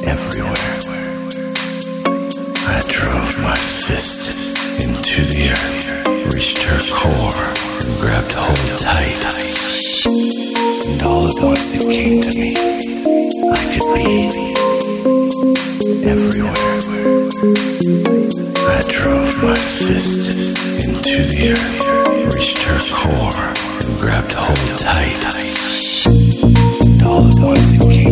everywhere. I drove my fist into the earth, reached her core, and grabbed hold tight. And all at once it came to me, I could be everywhere. I drove my fist into the earth, reached her core, and grabbed hold tight. And all at once it came